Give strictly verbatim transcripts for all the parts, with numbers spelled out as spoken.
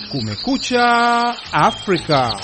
Kumekucha Afrika.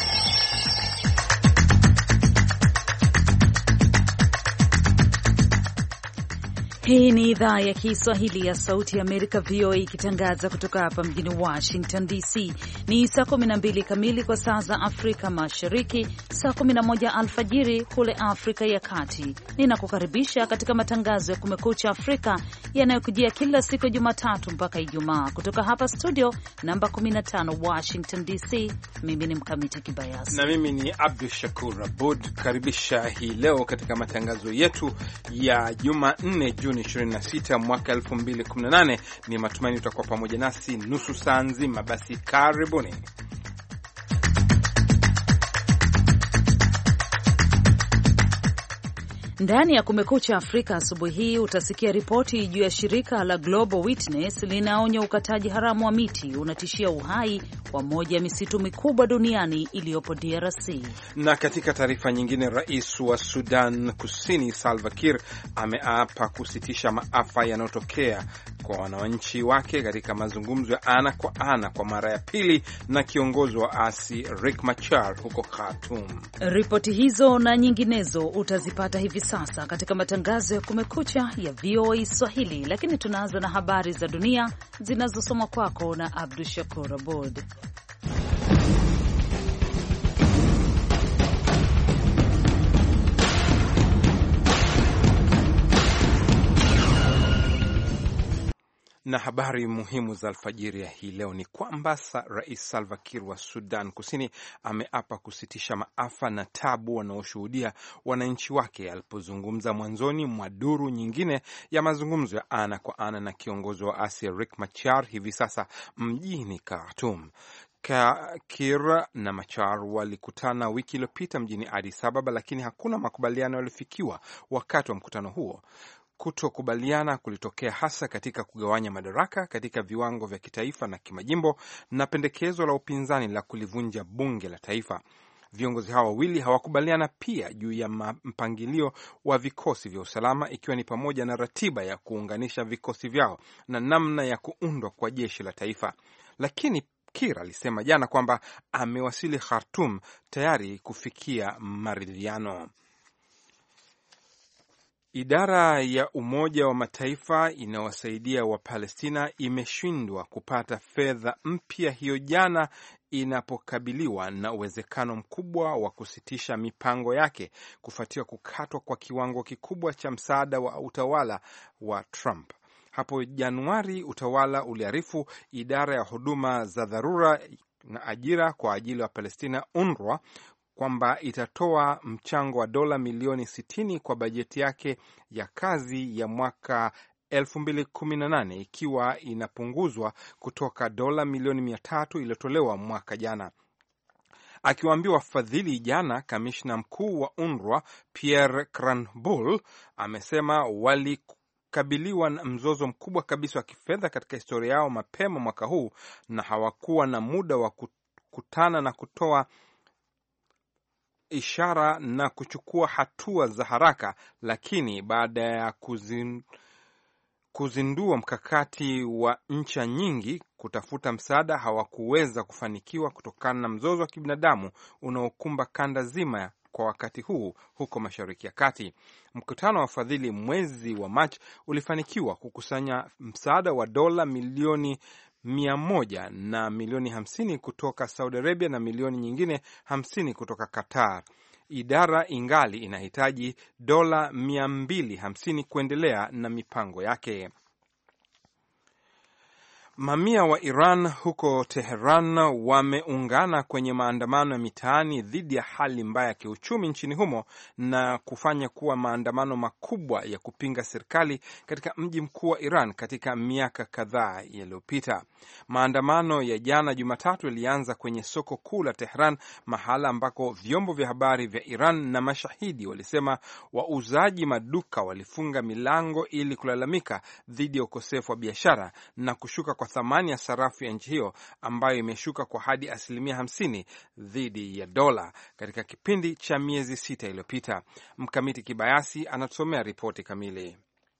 Hii ni idhaa ya Kiswahili ya Sauti ya Amerika, V O A, ikitangaza kutoka hapa mjini Washington D C. Ni saa kumi na mbili kamili kwa saa za Afrika Mashariki, saa kumi na moja alfajiri kule Afrika ya Kati. Ninakukaribisha katika matangazo ya Kumekucha Afrika yanayokujia kila siku ya Jumatatu mpaka Ijumaa kutoka hapa studio namba kumi na tano Washington D C. Mimi ni Mkamiti Kibayasi na mimi ni Abdul Shakur Abud. Karibisha hii leo katika matangazo yetu ya Jumanne Juni ishirini na sita mwaka elfu mbili kumi na nane. Ni matumaini utakuwa pamoja nasi nusu saa nzima. Basi karibuni. Ndani ya Kumekucha Afrika asubuhi hii utasikia ripoti juu ya shirika la Global Witness linaonya ukataji haramu wa miti unatishia uhai wa moja ya misitu mikubwa duniani iliyopo D R C. Na katika taarifa nyingine, rais wa Sudan Kusini Salva Kiir ameapa kusitisha maafa yanayotokea kwa wananchi wake katika mazungumzo ya ana kwa ana kwa mara ya pili na kiongozi wa asi Riek Machar huko Khartoum. Ripoti hizo na nyinginezo utazipata hivi sasa katika matangazo ya Kumekucha ya V O A Swahili, lakini tunaanza na habari za dunia zinazosoma kwako na Abdul Shakur Abud. Na habari muhimu za alfajiri ya hii leo ni kwamba Rais Salva Kiir wa Sudan Kusini ameapa kusitisha maafa na tabu wanaoshuhudia wananchi wake alipozungumza mwanzoni mwa duru nyingine ya mazungumzo ya ana kwa ana na kiongozi wa asi Riek Machar hivi sasa mjini Khartoum. Kiir na Machar walikutana wiki iliyopita mjini Addis Ababa, lakini hakuna makubaliano yaliyofikiwa wakati wa mkutano huo. Kutokubaliana kulitokea hasa katika kugawanya madaraka katika viwango vya kitaifa na kimajimbo na pendekezo la upinzani la kulivunja bunge la taifa. Viongozi hao wawili hawakubaliana pia juu ya mpangilio wa vikosi vya usalama, ikiwa ni pamoja na ratiba ya kuunganisha vikosi vyao na namna ya kuundwa kwa jeshi la taifa. Lakini Kiir alisema jana kwamba amewasili Khartoum tayari kufikia maridhiano. Idara ya Umoja wa Mataifa inayowasaidia Wapalestina imeshindwa kupata fedha mpya hiyo jana inapokabiliwa na uwezekano mkubwa wa kusitisha mipango yake kufuatia kukatwa kwa kiwango kikubwa cha msaada wa utawala wa Trump. Hapo Januari, utawala uliarifu idara ya huduma za dharura na ajira kwa ajili ya Palestina UNRWA kwamba itatoa mchango wa dola milioni sitini kwa bajeti yake ya kazi ya mwaka elfu mbili kumi na nane, ikiwa inapunguzwa kutoka dola milioni mia tatu iliyotolewa mwaka jana. Akiwaambia wafadhili jana, kamishna mkuu wa UNRWA Pierre Cranbull amesema walikabiliwa na mzozo mkubwa kabisa wa kifedha katika historia yao mapema mwaka huu na hawakuwa na muda wa kukutana na kutoa ishara na kuchukua hatua za haraka, lakini baada ya kuzin, kuzindua mkakati wa nchi nyingi kutafuta msaada hawakuweza kufanikiwa kutokana na mzozo wa kibinadamu unaokumba kanda zima kwa wakati huu huko Mashariki ya Kati. Mkutano wa wafadhili mwezi wa Machi ulifanikiwa kukusanya msaada wa dola milioni mia moja na milioni hamsini kutoka Saudi Arabia na milioni nyingine hamsini kutoka Qatar. Idara ingali inahitaji dola mia mbili hamsini kuendelea na mipango yake. Mamia wa Iran huko Teheran wameungana kwenye maandamano ya mitaani dhidi ya hali mbaya ya kiuchumi nchini humo na kufanya kuwa maandamano makubwa ya kupinga serikali katika mji mkuu wa Iran katika miaka kadhaa yaliyopita. Maandamano ya jana Jumatatu yalianza kwenye soko kuu la Tehran, mahala ambako vyombo vya habari vya Iran na mashahidi walisema wauzaji maduka walifunga milango ili kulalamika dhidi ya ukosefu wa biashara na kushuka kwa thamani ya sarafu ya nchi hiyo ambayo imeshuka kwa hadi asilimia hamsini dhidi ya dola katika kipindi cha miezi sita iliyopita. Mkamiti Kibayasi anatusomea ripoti kamili.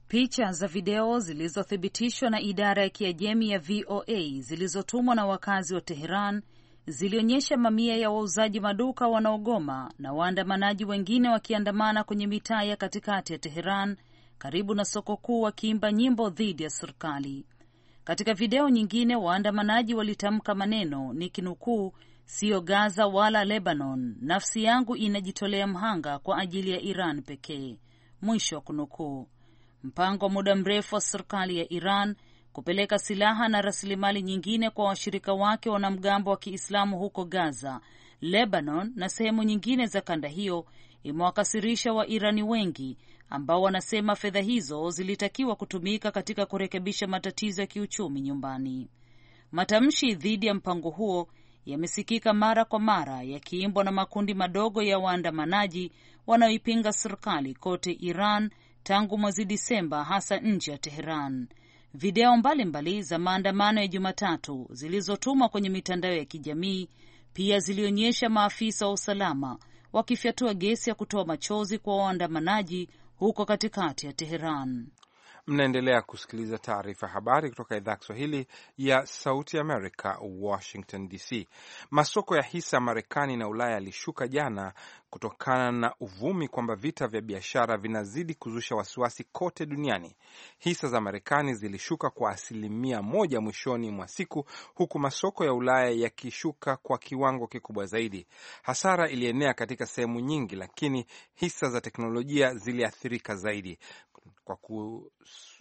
Picha za video zilizothibitishwa na idara ya Kiajemi ya V O A zilizotumwa na wakazi wa Teheran zilionyesha mamia ya wauzaji maduka wanaogoma na waandamanaji wengine wakiandamana kwenye mitaa ya katikati ya Teheran karibu na soko kuu wakiimba nyimbo dhidi ya serikali. Katika video nyingine, waandamanaji walitamka maneno nikinukuu, sio Gaza wala Lebanon, nafsi yangu inajitolea mhanga kwa ajili ya Iran pekee, mwisho wa kunukuu. Mpango wa muda mrefu wa serikali ya Iran kupeleka silaha na rasilimali nyingine kwa washirika wake wanamgambo wa Kiislamu huko Gaza, Lebanon na sehemu nyingine za kanda hiyo imewakasirisha Wairani wengi ambao wanasema fedha hizo zilitakiwa kutumika katika kurekebisha matatizo ya kiuchumi nyumbani. Matamshi dhidi ya mpango huo yamesikika mara kwa mara yakiimbwa na makundi madogo ya waandamanaji wanaoipinga serikali kote Iran tangu mwezi Disemba, hasa nje ya Teheran. Video mbalimbali za maandamano ya Jumatatu zilizotumwa kwenye mitandao ya kijamii pia zilionyesha maafisa wa usalama wakifyatua gesi ya kutoa machozi kwa waandamanaji huko katikati ya Teheran. Mnaendelea kusikiliza taarifa habari kutoka idhaa ya Kiswahili ya Sauti ya Amerika, Washington D C. Masoko ya hisa ya Marekani na Ulaya yalishuka jana kutokana na uvumi kwamba vita vya biashara vinazidi kuzusha wasiwasi kote duniani. Hisa za Marekani zilishuka kwa asilimia moja mwishoni mwa siku, huku masoko ya Ulaya yakishuka kwa kiwango kikubwa zaidi. Hasara ilienea katika sehemu nyingi, lakini hisa za teknolojia ziliathirika zaidi kwa ku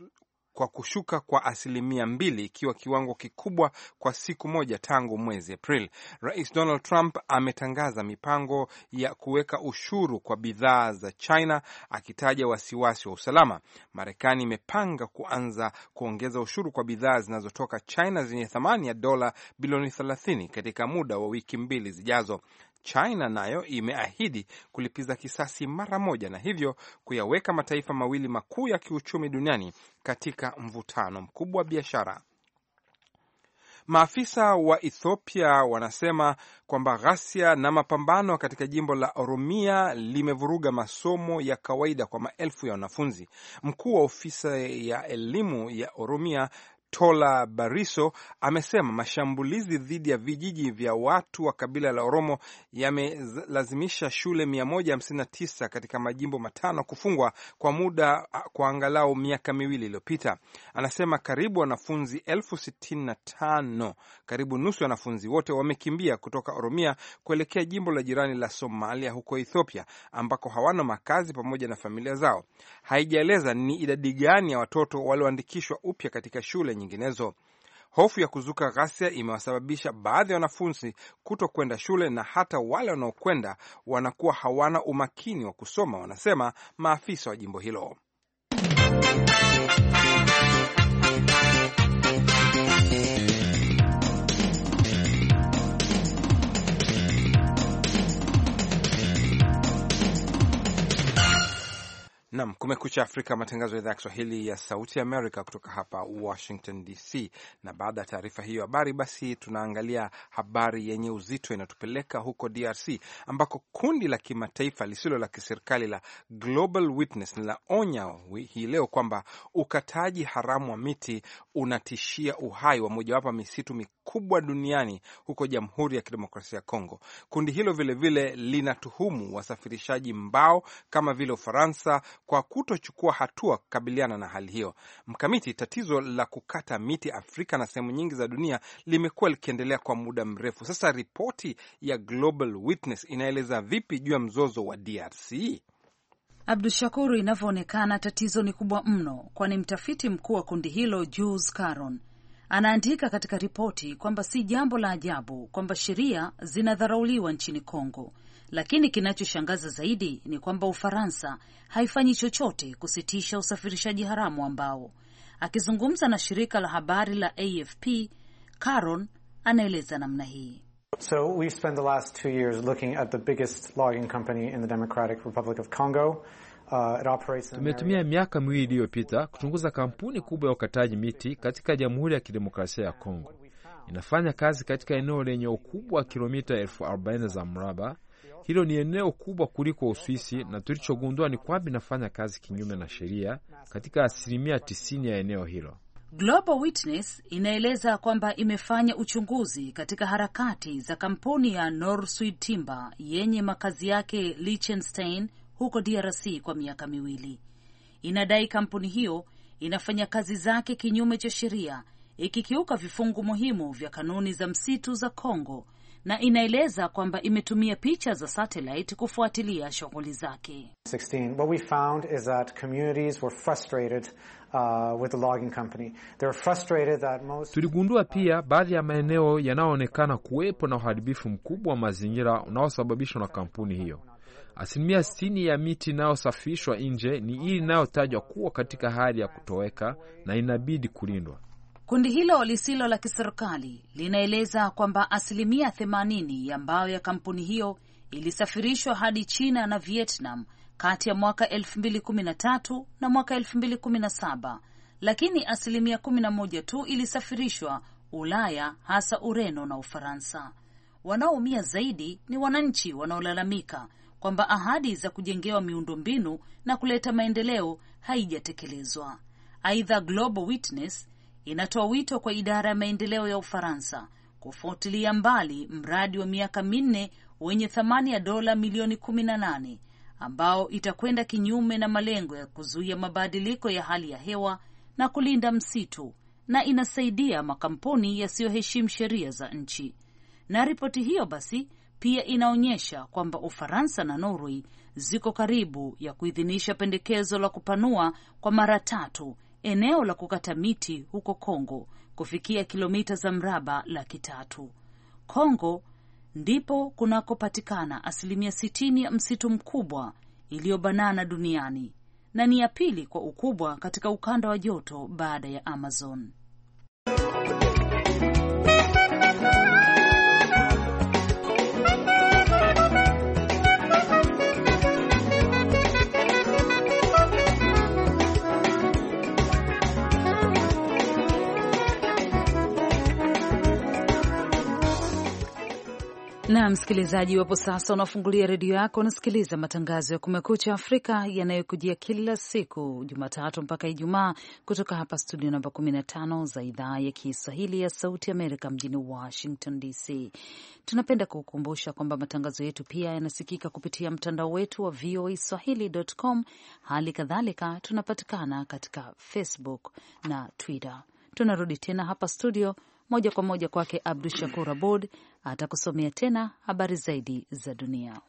kwa kushuka kwa asilimia mbili, ikiwa kiwango kikubwa kwa siku moja tangu mwezi Aprili. Rais Donald Trump ametangaza mipango ya kuweka ushuru kwa bidhaa za China, akitaja wasiwasi wa usalama. Marekani imepanga kuanza kuongeza ushuru kwa bidhaa zinazotoka China zenye thamani ya dola bilioni thelathini katika muda wa wiki mbili zijazo. China nayo imeahidi kulipiza kisasi mara moja na hivyo kuyaweka mataifa mawili makuu ya kiuchumi duniani katika mvutano mkubwa wa biashara. Maafisa wa Ethiopia wanasema kwamba ghasia na mapambano katika jimbo la Oromia limevuruga masomo ya kawaida kwa maelfu ya wanafunzi. Mkuu wa ofisi ya elimu ya Oromia Tola Bariso amesema mashambulizi dhidi ya vijiji vya watu wa kabila la Oromo yamelazimisha shule mia moja hamsini na tisa katika majimbo matano kufungwa kwa muda kwa angalau miaka miwili iliyopita. Anasema karibu wanafunzi elfu sitini na tano, karibu nusu ya wanafunzi wote wamekimbia kutoka Oromia kuelekea jimbo la jirani la Somalia huko Ethiopia, ambako hawana makazi pamoja na familia zao. Haijaeleza ni idadi gani ya watoto walioandikishwa upya katika shule nyinginezo. Hofu ya kuzuka ghasia imewasababisha baadhi ya wanafunzi kuto kwenda shule, na hata wale wanaokwenda wanakuwa hawana umakini wa kusoma, wanasema maafisa wa jimbo hilo. Naam, Kumekucha Afrika, matangazo ya idhaa ya Kiswahili ya Sauti ya Amerika kutoka hapa Washington D C. Na baada ya taarifa hiyo habari, basi tunaangalia habari yenye uzito inatupeleka huko D R C, ambako kundi la kimataifa lisilo la kiserikali la Global Witness linaonya hii leo kwamba ukataji haramu wa miti unatishia uhai wa mojawapo misitu mikubwa duniani huko Jamhuri ya Kidemokrasia ya Kongo. Kundi hilo vilevile linatuhumu wasafirishaji mbao kama vile Ufaransa kwa kutochukua hatua kukabiliana na hali hiyo. Mkamiti, tatizo la kukata miti Afrika na sehemu nyingi za dunia limekuwa likiendelea kwa muda mrefu. Sasa ripoti ya Global Witness inaeleza vipi juu ya mzozo wa D R C? Abdu Shakuru, inavyoonekana tatizo ni kubwa mno, kwani mtafiti mkuu wa kundi hilo Jules Caron anaandika katika ripoti kwamba si jambo la ajabu kwamba sheria zinadharauliwa nchini Kongo, lakini kinachoshangaza zaidi ni kwamba Ufaransa haifanyi chochote kusitisha usafirishaji haramu ambao. Akizungumza na shirika la habari la A F P, Caron anaeleza namna hii. So we spent the last two years looking at the biggest logging company in the Democratic Republic of Congo. Uh, it operates in Tumetumia miaka miwili iliyopita kuchunguza kampuni kubwa ya ukataji miti katika Jamhuri ya Kidemokrasia ya Kongo. Inafanya kazi katika eneo lenye ukubwa wa kilomita elfu arobaini za mraba. Hilo ni eneo kubwa kuliko Uswisi, na tulichogundua ni kwamba inafanya kazi kinyume na sheria katika asilimia tisini ya eneo hilo. Global Witness inaeleza kwamba imefanya uchunguzi katika harakati za kampuni ya Northwood Timber yenye makazi yake Liechtenstein huko D R C kwa miaka miwili. Inadai kampuni hiyo inafanya kazi zake kinyume cha sheria, ikikiuka vifungu muhimu vya kanuni za msitu za Kongo, na inaeleza kwamba imetumia picha za satellite kufuatilia shughuli zake. What we found is that communities were frustrated uh, with the logging company. They were frustrated that most Tuligundua pia baadhi ya maeneo yanayoonekana kuwepo na uharibifu mkubwa wa mazingira unaosababishwa na kampuni hiyo. Asilimia sitini ya miti inayosafishwa nje ni ile inayotajwa kuwa katika hali ya kutoweka na inabidi kulindwa. Kundi hilo lisilo la kiserikali linaeleza kwamba asilimia themanini ya mbao ya kampuni hiyo ilisafirishwa hadi China na Vietnam kati ya mwaka elfu mbili kumi na tatu na mwaka elfu mbili kumi na saba, lakini asilimia kumi na moja tu ilisafirishwa Ulaya, hasa Ureno na Ufaransa. Wanaoumia zaidi ni wananchi wanaolalamika kwamba ahadi za kujengewa miundombinu na kuleta maendeleo haijatekelezwa. Aidha, Global Witness inatoa wito kwa idara ya maendeleo ya Ufaransa kufuatilia mbali mradi wa miaka minne wenye thamani ya dola milioni kumi na nane ambao itakwenda kinyume na malengo ya kuzuia mabadiliko ya hali ya hewa na kulinda msitu, na inasaidia makampuni yasiyoheshimu sheria za nchi. Na ripoti hiyo basi pia inaonyesha kwamba Ufaransa na Norway ziko karibu ya kuidhinisha pendekezo la kupanua kwa mara tatu eneo la kukata miti huko Kongo kufikia kilomita za mraba laki tatu. Kongo ndipo kunakopatikana asilimia sitini ya msitu mkubwa iliyobanana duniani na ni ya pili kwa ukubwa katika ukanda wa joto baada ya Amazon. Na msikilizaji, wapo sasa unafungulia redio yako, unasikiliza matangazo ya Kumekucha Afrika yanayokujia kila siku Jumatatu mpaka Ijumaa kutoka hapa studio namba kumi na tano za idhaa ya Kiswahili ya Sauti Amerika mjini Washington D C. Tunapenda kukukumbusha kwamba matangazo yetu pia yanasikika kupitia mtandao wetu wa v o a swahili dot com. Hali kadhalika tunapatikana katika Facebook na Twitter. Tunarudi tena hapa studio moja kwa moja kwake Abdu Shakur Abud atakusomea tena habari zaidi za dunia.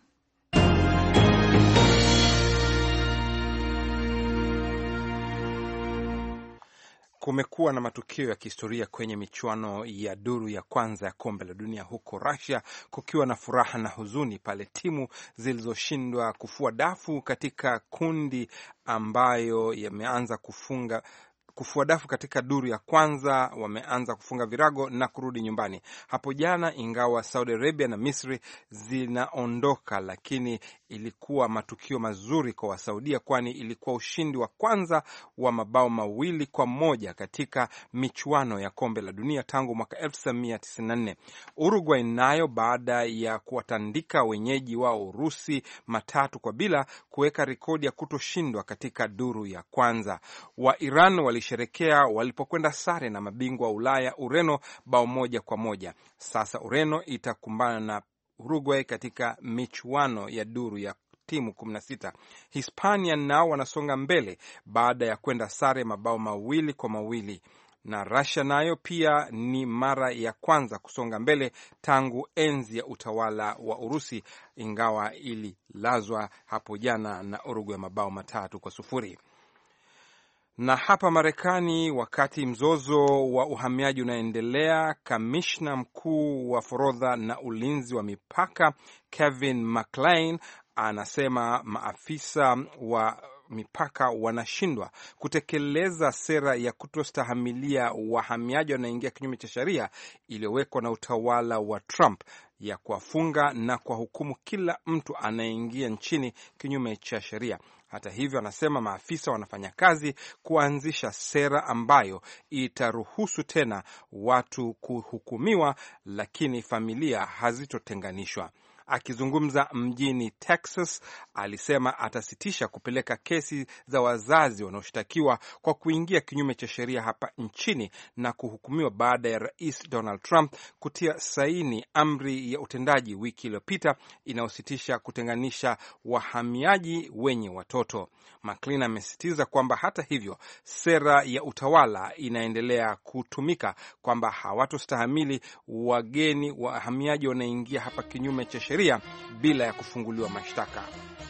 Kumekuwa na matukio ya kihistoria kwenye michuano ya duru ya kwanza ya kombe la dunia huko Russia, kukiwa na furaha na huzuni pale timu zilizoshindwa kufua dafu katika kundi ambayo yameanza kufunga kufua dafu katika duru ya kwanza wameanza kufunga virago na kurudi nyumbani hapo jana, ingawa Saudi Arabia na Misri zinaondoka, lakini ilikuwa matukio mazuri kwa Wasaudia, kwani ilikuwa ushindi wa kwanza wa mabao mawili kwa moja katika michuano ya kombe la dunia tangu mwaka elfu tisa mia tisini na nne. Uruguay nayo baada ya kuwatandika wenyeji wao Urusi matatu kwa bila kuweka rekodi ya kutoshindwa katika duru ya kwanza. Wa Iran walisherekea walipokwenda sare na mabingwa wa Ulaya Ureno bao moja kwa moja. Sasa Ureno itakumbana na Uruguay katika michuano ya duru ya timu kumi na sita. Hispania nao wanasonga mbele baada ya kwenda sare mabao mawili kwa mawili. Na Russia nayo pia ni mara ya kwanza kusonga mbele tangu enzi ya utawala wa Urusi, ingawa ililazwa hapo jana na Uruguay mabao matatu kwa sufuri. Na hapa Marekani, wakati mzozo wa uhamiaji unaendelea, kamishna mkuu wa forodha na ulinzi wa mipaka Kevin McClain anasema maafisa wa mipaka wanashindwa kutekeleza sera ya kutostahimilia wahamiaji wanaingia kinyume cha sheria iliyowekwa na utawala wa Trump ya kuwafunga na kuwahukumu kila mtu anayeingia nchini kinyume cha sheria. Hata hivyo, anasema maafisa wanafanya kazi kuanzisha sera ambayo itaruhusu tena watu kuhukumiwa, lakini familia hazitotenganishwa. Akizungumza mjini Texas, alisema atasitisha kupeleka kesi za wazazi wanaoshtakiwa kwa kuingia kinyume cha sheria hapa nchini na kuhukumiwa baada ya Rais Donald Trump kutia saini amri ya utendaji wiki iliyopita inayositisha kutenganisha wahamiaji wenye watoto. McClain amesisitiza kwamba hata hivyo sera ya utawala inaendelea kutumika, kwamba hawatostahamili wageni wahamiaji wanaingia hapa kinyume cha sheria bila ya kufunguliwa mashtaka.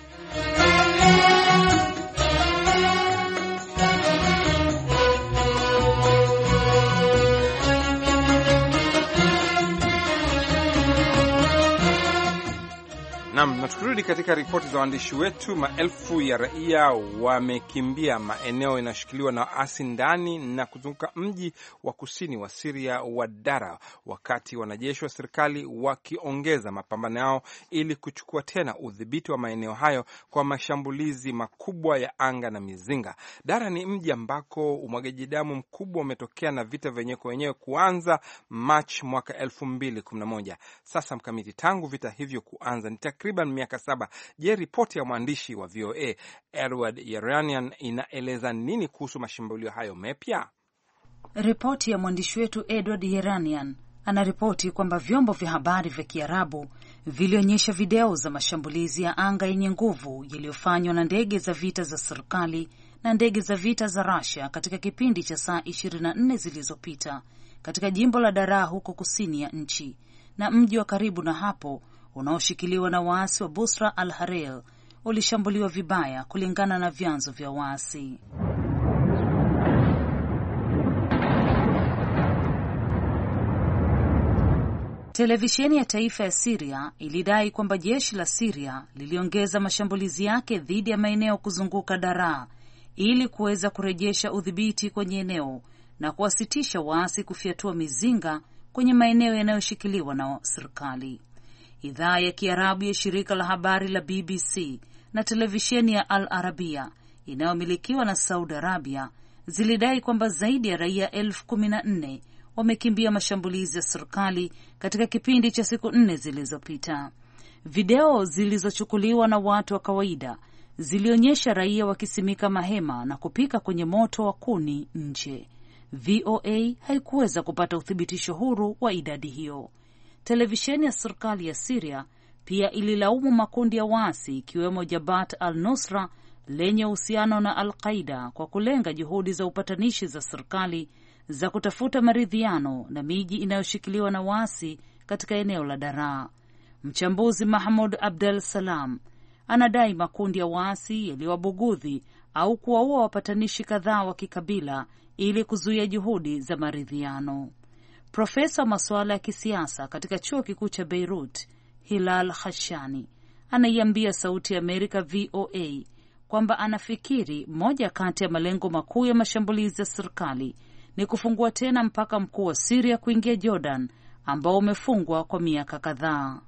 Na tukirudi katika ripoti za waandishi wetu, maelfu ya raia wamekimbia maeneo yanayoshikiliwa na waasi ndani na kuzunguka mji wa kusini wa Syria wa Dara, wakati wanajeshi wa serikali wakiongeza mapambano yao ili kuchukua tena udhibiti wa maeneo hayo kwa mashambulizi makubwa ya anga na mizinga. Dara ni mji ambako umwagaji damu mkubwa umetokea na vita vyenyewe kwa wenyewe kuanza Machi mwaka elfu mbili kumi na moja. Sasa mkamiti, tangu vita hivyo kuanza ni takriban miaka saba. Je, ripoti ya mwandishi wa V O A Edward Yeranian inaeleza nini kuhusu mashambulio hayo mapya? Ripoti ya mwandishi wetu Edward Yeranian anaripoti kwamba vyombo vya habari vya Kiarabu vilionyesha video za mashambulizi ya anga yenye nguvu yaliyofanywa na ndege za vita za serikali na ndege za vita za Russia katika kipindi cha saa ishirini na nne zilizopita katika jimbo la Daraa huko kusini ya nchi, na mji wa karibu na hapo unaoshikiliwa na waasi wa Busra al-Harel ulishambuliwa vibaya kulingana na vyanzo vya waasi. Televisheni ya taifa ya Syria ilidai kwamba jeshi la Syria liliongeza mashambulizi yake dhidi ya maeneo kuzunguka Daraa ili kuweza kurejesha udhibiti kwenye eneo na kuwasitisha waasi kufyatua mizinga kwenye maeneo yanayoshikiliwa na serikali. Idhaa ya Kiarabu ya shirika la habari la B B C na televisheni ya Al Arabia inayomilikiwa na Saudi Arabia zilidai kwamba zaidi ya raia elfu kumi na nne wamekimbia mashambulizi ya serikali katika kipindi cha siku nne zilizopita. Video zilizochukuliwa na watu wa kawaida zilionyesha raia wakisimika mahema na kupika kwenye moto wa kuni nje. V O A haikuweza kupata uthibitisho huru wa idadi hiyo. Televisheni ya serikali ya Syria pia ililaumu makundi ya waasi ikiwemo Jabhat al-Nusra lenye uhusiano na Al-Qaida kwa kulenga juhudi za upatanishi za serikali za kutafuta maridhiano na miji inayoshikiliwa na waasi katika eneo la Daraa. Mchambuzi Mahmoud Abdel Salam anadai makundi ya waasi yaliwabugudhi au kuwaua wapatanishi kadhaa wa kikabila ili kuzuia juhudi za maridhiano. Profesa masuala ya kisiasa katika chuo kikuu cha Beirut, Hilal Khashani, anaiambia Sauti ya Amerika V O A kwamba anafikiri moja kati ya malengo makuu ya mashambulizi ya serikali ni kufungua tena mpaka mkuu wa Syria kuingia Jordan ambao umefungwa kwa miaka kadhaa.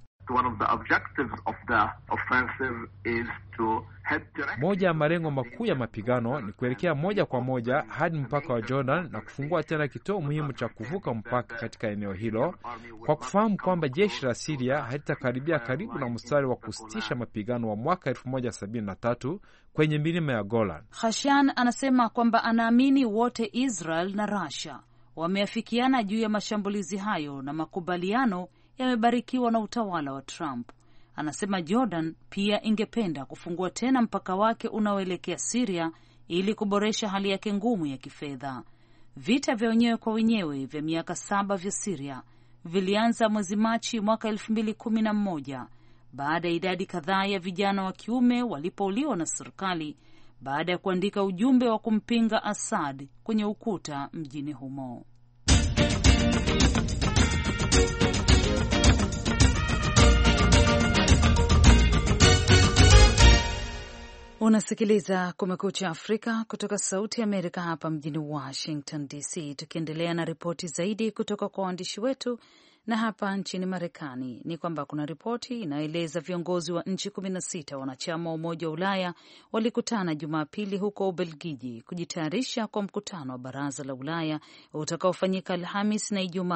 Moja ya malengo makuu ya mapigano ni kuelekea moja kwa moja hadi mpaka wa Jordan na kufungua tena kituo muhimu cha kuvuka mpaka katika eneo hilo, kwa kufahamu kwamba jeshi la Syria halitakaribia karibu na mstari wa kusitisha mapigano wa mwaka elfu moja sabini na tatu kwenye milima ya Golan. Khashan anasema kwamba anaamini wote Israel na Russia wameafikiana juu ya mashambulizi hayo na makubaliano yamebarikiwa na utawala wa Trump. Anasema Jordan pia ingependa kufungua tena mpaka wake unaoelekea Syria ili kuboresha hali yake ngumu ya kifedha. Vita vya wenyewe kwa wenyewe vya miaka saba vya Syria vilianza mwezi Machi mwaka elfu mbili kumi na moja baada ya idadi kadhaa ya vijana wa kiume walipouliwa na serikali baada ya kuandika ujumbe wa kumpinga Assad kwenye ukuta mjini humo. Unasikiliza Kumekucha Afrika kutoka Sauti ya Amerika hapa mjini Washington D C. Tukiendelea na ripoti zaidi kutoka kwa waandishi wetu, na hapa nchini Marekani ni kwamba kuna ripoti inaeleza viongozi wa nchi kumi na sita wanachama wa Umoja wa Ulaya walikutana Jumapili huko Ubelgiji kujitayarisha kwa mkutano wa Baraza la Ulaya utakaofanyika Alhamis na Ijumaa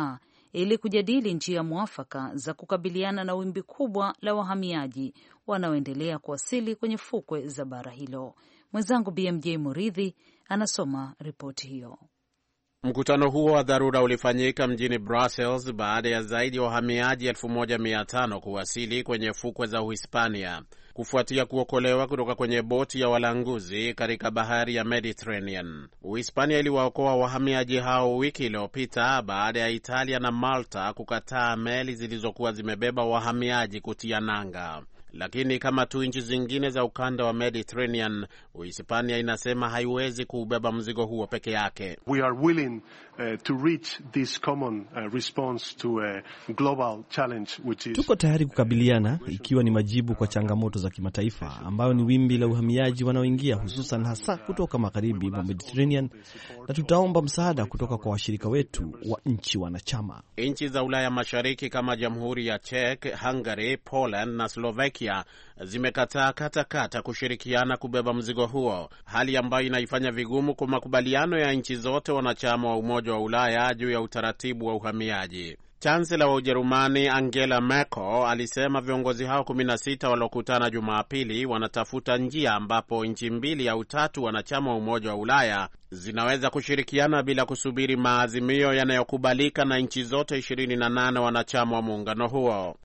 ili kujadili njia mwafaka za kukabiliana na wimbi kubwa la wahamiaji wanaoendelea kuwasili kwenye fukwe za bara hilo. Mwenzangu B M J Muridhi anasoma ripoti hiyo. Mkutano huo wa dharura ulifanyika mjini Brussels baada ya zaidi ya wahamiaji elfu moja mia tano kuwasili kwenye fukwe za Uhispania kufuatia kuokolewa kutoka kwenye boti ya walanguzi katika bahari ya Mediterranean. Uhispania iliwaokoa wahamiaji hao wiki iliyopita baada ya Italia na Malta kukataa meli zilizokuwa zimebeba wahamiaji kutia nanga. Lakini kama tu nchi zingine za ukanda wa Mediterranean, Uhispania inasema haiwezi kubeba mzigo huo peke yake. We are willing uh, to reach this common uh, response to a global challenge which is... Tuko tayari kukabiliana ikiwa ni majibu kwa changamoto za kimataifa ambayo ni wimbi la uhamiaji wanaoingia hususan hasa kutoka magharibi mwa Mediterranean, na tutaomba msaada kutoka kwa washirika wetu wa nchi wanachama. Nchi za Ulaya Mashariki kama Jamhuri ya Czech, Hungary, Poland na Slovakia zimekataa kata kata kushirikiana kubeba mzigo huo, hali ambayo inaifanya vigumu kwa makubaliano ya nchi zote wanachama wa Umoja wa Ulaya juu ya utaratibu wa uhamiaji. Chancellor wa Ujerumani Angela Merkel alisema viongozi hao kumi na sita walokutana Jumapili wanatafuta njia ambapo nchi mbili au tatu wanachama wa Umoja wa Ulaya zinaweza kushirikiana bila kusubiri maazimio yanayokubalika na nchi zote ishirini na nane wanachama wa muungano huo.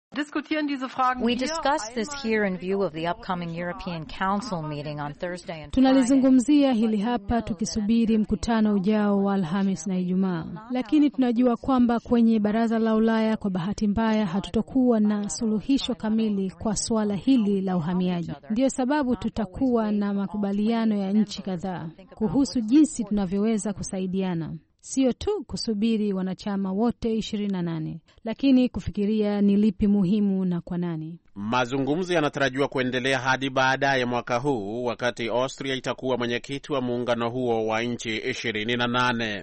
We discussed this here in view of the upcoming European Council meeting on Thursday and Friday. Tunalizungumzia hili hapa tukisubiri mkutano ujao wa Alhamis na Ijumaa. Lakini tunajua kwamba kwenye Baraza la Ulaya kwa bahati mbaya hatutokuwa na suluhisho kamili kwa suala hili la uhamiaji. Ndiyo sababu tutakuwa na makubaliano ya nchi kadhaa kuhusu jinsi tunavyoweza kusaidiana. Sio tu kusubiri wanachama wote ishirini na nane, lakini kufikiria ni lipi muhimu na kwa nani. Mazungumzo yanatarajiwa kuendelea hadi baadaye mwaka huu, wakati Austria itakuwa mwenyekiti wa muungano huo wa nchi ishirini na nane.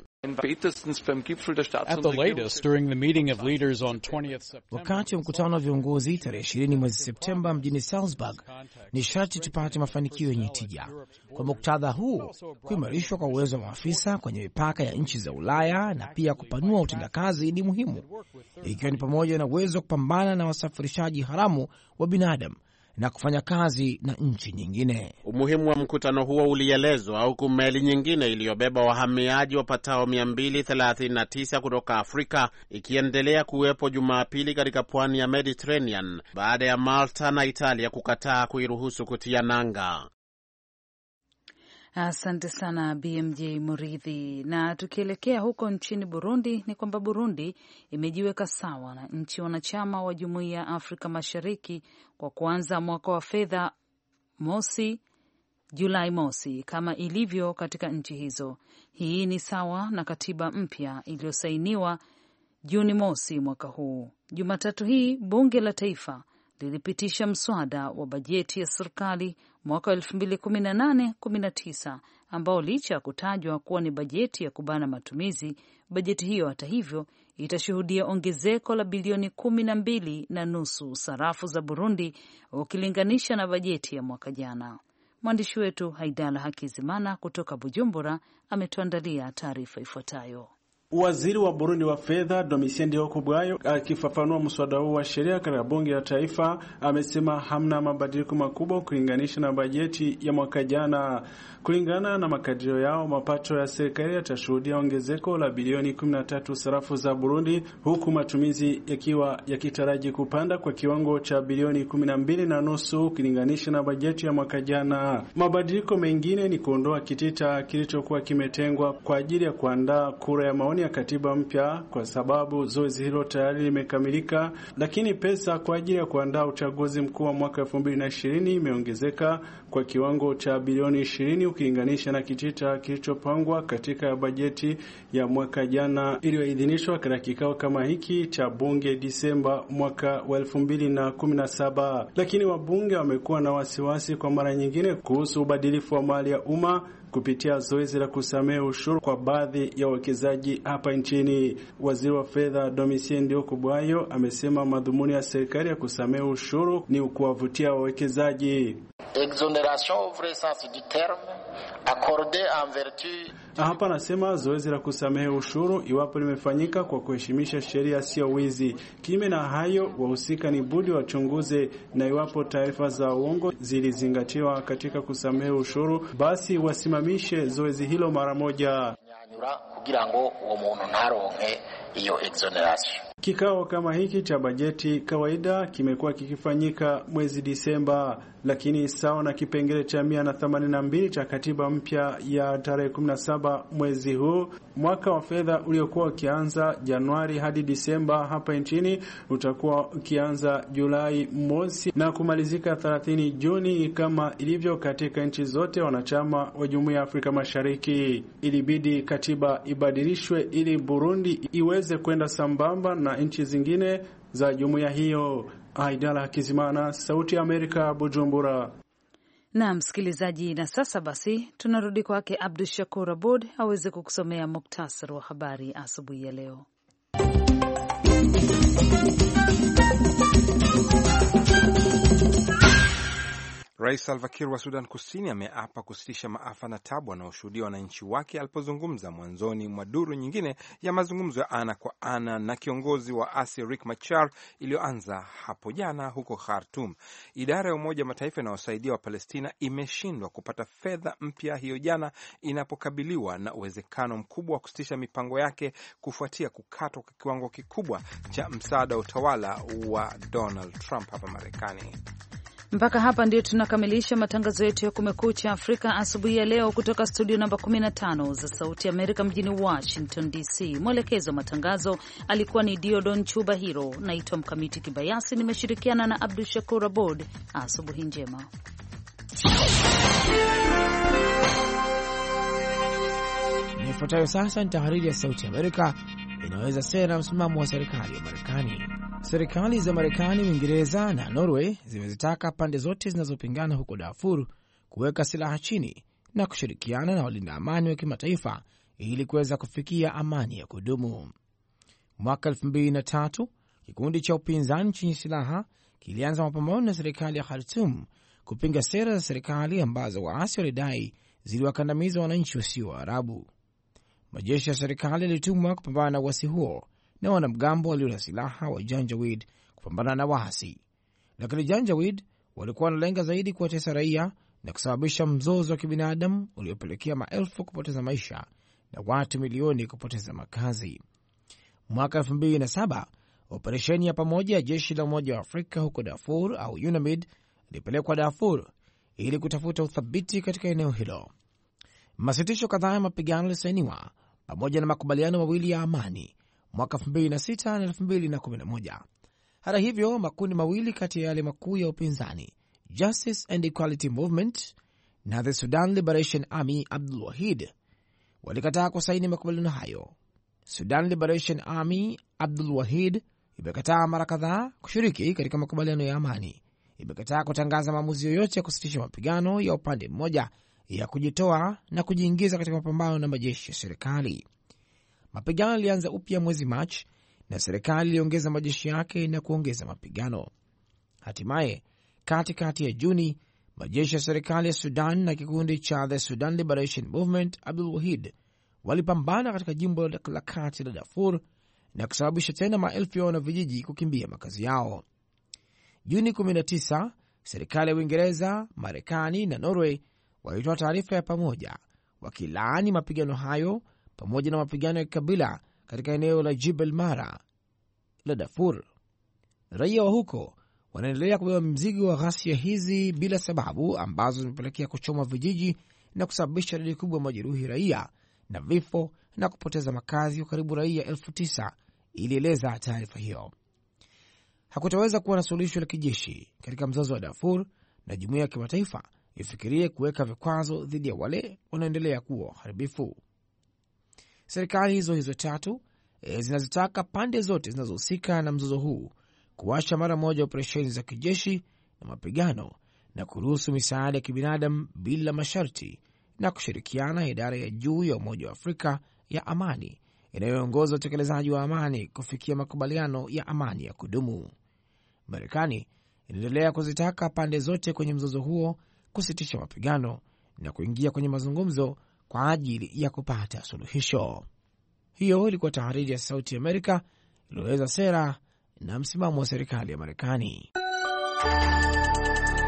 Wakati wa mkutano wa viongozi tarehe ishirini mwezi Septemba mjini Salzburg, ni sharti tupate mafanikio yenye tija. Kwa muktadha huu, kuimarishwa kwa uwezo wa maafisa kwenye mipaka ya nchi za Ulaya na pia kupanua utendakazi ni muhimu, ikiwa ni pamoja na uwezo wa kupambana na wasafirishaji haramu wa binadamu na kufanya kazi na nchi nyingine. Umuhimu wa mkutano huo ulielezwa huku meli nyingine iliyobeba wahamiaji wapatao mia mbili thelathini na tisa kutoka Afrika ikiendelea kuwepo Jumapili katika pwani ya Mediterranean baada ya Malta na Italia kukataa kuiruhusu kutia nanga. Asante sana B M J Muridhi. Na tukielekea huko nchini Burundi, ni kwamba Burundi imejiweka sawa na nchi wanachama wa Jumuiya ya Afrika Mashariki kwa kuanza mwaka wa fedha mosi Julai mosi kama ilivyo katika nchi hizo. Hii ni sawa na katiba mpya iliyosainiwa Juni mosi mwaka huu. Jumatatu hii bunge la taifa lilipitisha mswada wa bajeti ya serikali mwaka elfu mbili kumi na nane kumi na tisa ambao licha ya kutajwa kuwa ni bajeti ya kubana matumizi, bajeti hiyo hata hivyo itashuhudia ongezeko la bilioni kumi na mbili na nusu sarafu za Burundi ukilinganisha na bajeti ya mwaka jana. Mwandishi wetu Haidala Hakizimana kutoka Bujumbura ametuandalia taarifa ifuatayo. Waziri wa Burundi wa fedha Domitien Ndihokubwayo akifafanua mswada huu wa sheria katika bunge la taifa amesema hamna mabadiliko makubwa kulinganisha na bajeti ya mwaka jana. Kulingana na makadirio yao, mapato ya serikali yatashuhudia ongezeko la bilioni kumi na tatu sarafu za Burundi, huku matumizi yakiwa yakitaraji kupanda kwa kiwango cha bilioni kumi na mbili na nusu kulinganisha na bajeti ya mwaka jana. Mabadiliko mengine ni kuondoa kitita kilichokuwa kimetengwa kwa ajili ya kuandaa kura ya maoni ya katiba mpya, kwa sababu zoezi hilo tayari limekamilika, lakini pesa kwa ajili ya kuandaa uchaguzi mkuu wa mwaka elfu mbili na ishirini imeongezeka kwa kiwango cha bilioni ishirini ukilinganisha na kitita kilichopangwa katika bajeti ya mwaka jana iliyoidhinishwa katika kikao kama hiki cha bunge Disemba mwaka wa elfu mbili na kumi na saba. Lakini wabunge wamekuwa na wasiwasi kwa mara nyingine kuhusu ubadilifu wa mali ya umma kupitia zoezi la kusamehe ushuru kwa baadhi ya wawekezaji hapa nchini. Waziri wa fedha Domitien Ndihokubwayo amesema madhumuni ya serikali ya kusamehe ushuru ni kuwavutia wawekezaji. Exoneration au vrai sens du terme Hapa anasema zoezi la kusamehe ushuru iwapo limefanyika kwa kuheshimisha sheria sio wizi. Kinyume na hayo, wahusika ni budi wachunguze, na iwapo taarifa za uongo zilizingatiwa katika kusamehe ushuru, basi wasimamishe zoezi hilo mara moja. kugira ngo uwo muntu ntaronke iyo exoneration. Kikao kama hiki cha bajeti kawaida kimekuwa kikifanyika mwezi Disemba, lakini sawa na kipengele cha mia na themanini na mbili cha katiba mpya ya tarehe kumi na saba mwezi huu, mwaka wa fedha uliokuwa ukianza Januari hadi Disemba hapa nchini utakuwa ukianza Julai mosi na kumalizika thelathini Juni kama ilivyo katika nchi zote wanachama wa Jumuiya ya Afrika Mashariki. Ilibidi katiba ibadilishwe ili Burundi iweze kwenda sambamba na nchi zingine za jumuiya hiyo. Aidala Kizimana, Sauti ya Amerika, Bujumbura. Na msikilizaji, na sasa basi tunarudi kwake Abdul Shakur Abud aweze kukusomea muktasari wa habari asubuhi ya leo. Rais Salva Kiir wa Sudan Kusini ameapa kusitisha maafa na tabu anaoshuhudia wananchi wake alipozungumza mwanzoni mwa duru nyingine ya mazungumzo ya ana kwa ana na kiongozi wa asi Riek Machar iliyoanza hapo jana huko Khartoum. Idara ya Umoja wa Mataifa inayosaidia wa Palestina imeshindwa kupata fedha mpya hiyo jana inapokabiliwa na uwezekano mkubwa wa kusitisha mipango yake kufuatia kukatwa kwa kiwango kikubwa cha msaada wa utawala wa Donald Trump hapa Marekani. Mpaka hapa ndio tunakamilisha matangazo yetu ya Kumekucha Afrika asubuhi ya leo kutoka studio namba kumi na tano za Sauti Amerika mjini Washington D C. Mwelekezo wa matangazo alikuwa ni Diodon Chuba Hiro. Naitwa Mkamiti Kibayasi, nimeshirikiana na Abdul Shakur Abod. Asubuhi njema. Nifuatayo sasa ni tahariri ya Sauti Amerika inaweza sera msimamo wa serikali ya Marekani. Serikali za Marekani, Uingereza na Norway zimezitaka pande zote zinazopingana huko Darfur kuweka silaha chini na kushirikiana na walinda amani wa kimataifa ili kuweza kufikia amani ya kudumu. Mwaka elfu mbili na tatu kikundi cha upinzani chenye silaha kilianza mapambano na serikali ya Khartoum kupinga sera za serikali ambazo waasi walidai ziliwakandamiza wananchi wasio wa Arabu. Majeshi ya serikali yalitumwa kupambana na uasi huo na wanamgambo walio na silaha wa Janjaweed kupambana na waasi, lakini Janjaweed walikuwa wanalenga zaidi kuwatesa raia na kusababisha mzozo wa kibinadamu uliopelekea maelfu kupoteza maisha na watu milioni kupoteza makazi. Mwaka elfu mbili na saba operesheni ya pamoja ya jeshi la Umoja wa Afrika huko Darfur au UNAMID ilipelekwa Darfur ili kutafuta uthabiti katika eneo hilo. Masitisho kadhaa ya mapigano yalisainiwa pamoja na makubaliano mawili ya amani mwaka elfu mbili na sita na elfu mbili na kumi na moja. Hata hivyo, makundi mawili kati ya yale makuu ya upinzani, Justice and Equality Movement na the Sudan Liberation Army Abdul Wahid, walikataa kusaini makubaliano hayo. Sudan Liberation Army Abdul Wahid imekataa mara kadhaa kushiriki katika makubaliano ya amani. Imekataa kutangaza maamuzi yoyote ya kusitisha mapigano ya upande mmoja ya kujitoa na kujiingiza katika mapambano na majeshi ya serikali. Mapigano yalianza upya mwezi Machi na serikali iliongeza majeshi yake na kuongeza mapigano. Hatimaye katikati ya Juni, majeshi ya serikali ya Sudan na kikundi cha the Sudan Liberation Movement Abdul Wahid walipambana katika jimbo la kati la Darfur na kusababisha tena maelfu ya wanavijiji kukimbia makazi yao. Juni kumi na tisa, serikali ya Uingereza, Marekani na Norway walitoa taarifa ya pamoja wakilaani mapigano hayo pamoja na mapigano ya kikabila katika eneo la Jebel Mara la Darfur. Raia wa huko wanaendelea kubeba mzigo wa ghasia hizi bila sababu ambazo zimepelekea kuchoma vijiji na kusababisha idadi kubwa majeruhi raia na vifo na kupoteza makazi kwa karibu raia elfu tisa, ilieleza taarifa hiyo. Hakutaweza kuwa na suluhisho la kijeshi katika mzozo wa Darfur na jumuiya ya kimataifa ifikirie kuweka vikwazo dhidi ya wale wanaendelea kuwa haribifu. Serikali hizo hizo tatu e, zinazitaka pande zote zinazohusika na mzozo huu kuacha mara moja operesheni za kijeshi na mapigano na kuruhusu misaada ya kibinadamu bila masharti na kushirikiana na idara ya juu ya Umoja wa Afrika ya amani inayoongoza utekelezaji wa amani kufikia makubaliano ya amani ya kudumu. Marekani inaendelea kuzitaka pande zote kwenye mzozo huo kusitisha mapigano na kuingia kwenye mazungumzo kwa ajili ya kupata suluhisho. Hiyo ilikuwa tahariri ya Sauti ya Amerika iliyoeleza sera na msimamo wa serikali ya Marekani.